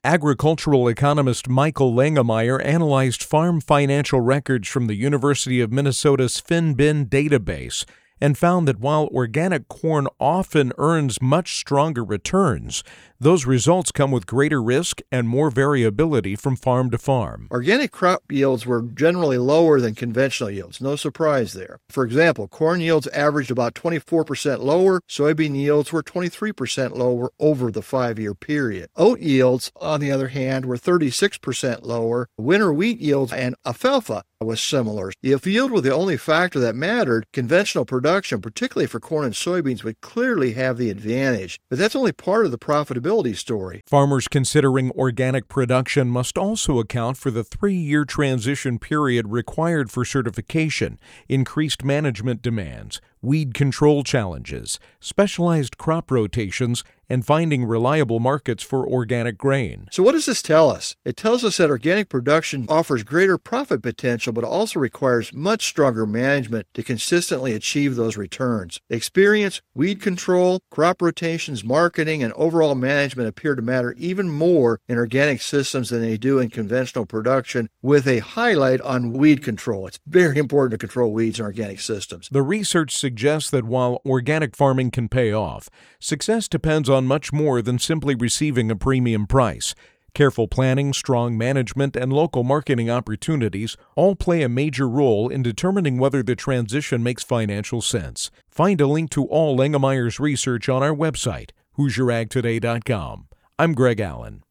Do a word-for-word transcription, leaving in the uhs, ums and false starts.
Agricultural economist Michael Langemeier analyzed farm financial records from the University of Minnesota's FinBin database and found that while organic corn often earns much stronger returns, those results come with greater risk and more variability from farm to farm. Organic crop yields were generally lower than conventional yields. No surprise there. For example, corn yields averaged about twenty-four percent lower. Soybean yields were twenty-three percent lower over the five-year period. Oat yields, on the other hand, were thirty-six percent lower. Winter wheat yields and alfalfa was similar. If yield were the only factor that mattered, conventional production, particularly for corn and soybeans, would clearly have the advantage. But that's only part of the profitability story. Farmers considering organic production must also account for the three-year transition period required for certification, increased management demands, weed control challenges, specialized crop rotations, and finding reliable markets for organic grain. So what does this tell us? It tells us that organic production offers greater profit potential, but also requires much stronger management to consistently achieve those returns. Experience, weed control, crop rotations, marketing, and overall management appear to matter even more in organic systems than they do in conventional production, with a highlight on weed control. It's very important to control weeds in organic systems. The research suggests that while organic farming can pay off, success depends on much more than simply receiving a premium price. Careful planning, strong management, and local marketing opportunities all play a major role in determining whether the transition makes financial sense. Find a link to all Langemeier's research on our website, hoosier ag today dot com. I'm Greg Allen.